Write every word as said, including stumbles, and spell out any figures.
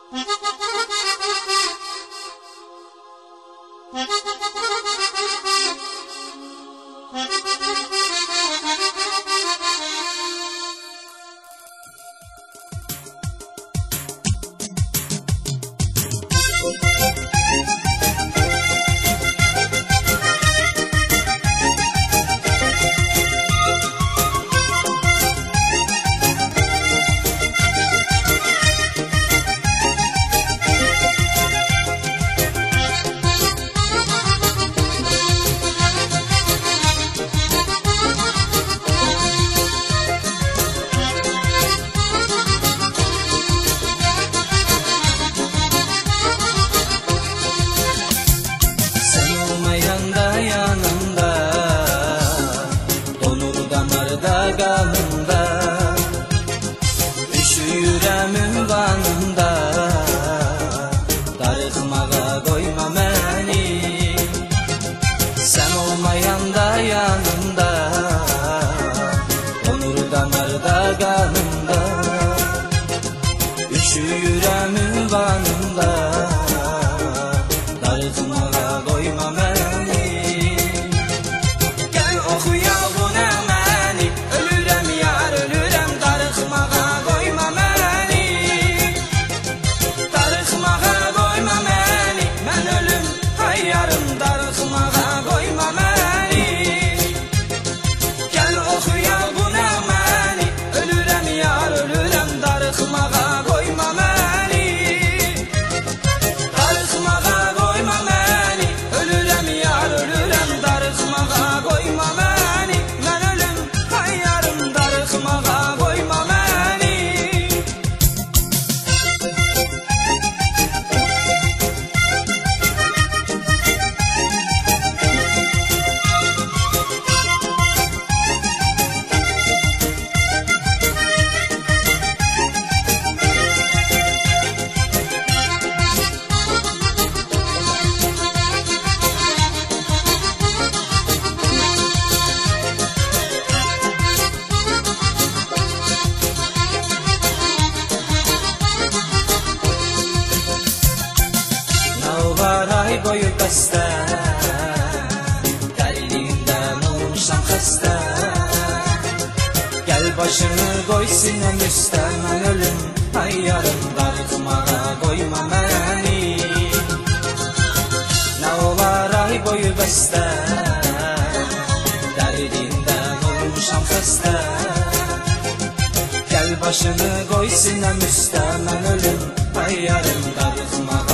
Üşüyürəm ünvanında, darıxmağa qoyma məni. Sən olmayanda yanımda, onur damarda qanımda. Üşüyürəm ünvanında, darıxmağa qoyma məni. Gəl oxuya bu nəməni, ölürəm yar ölürəm, darıxmağa qoyma məni. Darıxmağa qoyma məni, mən ölüm hayyarım, darıxmağa qoyma məni. Gəl oxuya bu nəməni, ölürəm yar ölürəm, darıxmağa qoyma məni. Darıxmağa qoyma məni, ölürəm yar ölürəm, darıxmağa qoyma məni. Mən ölüm hayyarım, darıxmağa qoyma məni. Ay boyu bəstə, dərliyindən olmuşam xəstə. Gəl başını qoy sinəm üstə, mən ölüm hayyarım, darıxmağa qoyma məni. Nə olar ay boyu bəstə, dərliyindən olmuşam xəstə. Gəl başını qoy sinəm üstə, mən ölüm hayyarım, darıxmağa